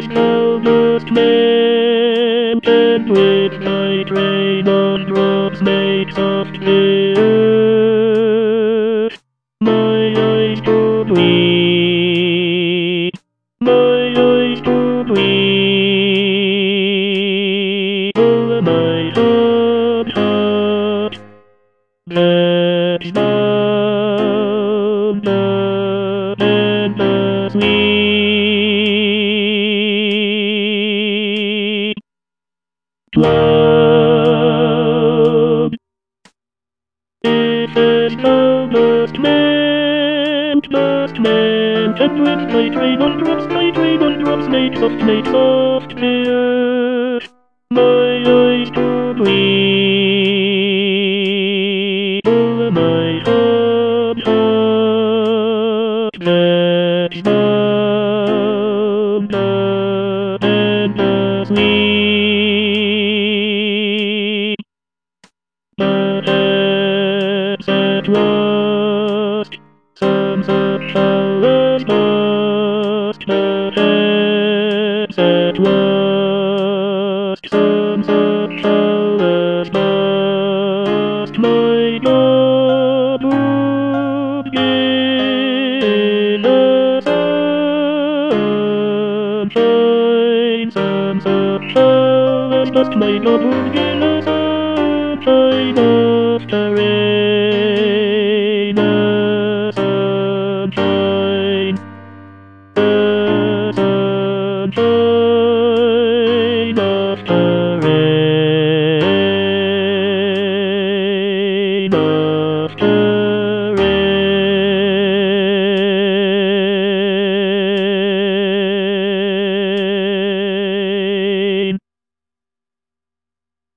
first August man, and with my train on drops make soft wish. My eyes to weep, my eyes to weep. Oh, my heart, that's bound and the sweet cloud. It is August man, and with my train on drops make soft wish. My eyes to weep, oh, my heart, that's bound and the sweet. Perhaps at last, some such hours lost. Perhaps at last, some such hours lost. My God would gain the sunshine. Some such hours lost. My God would gain the sunshine.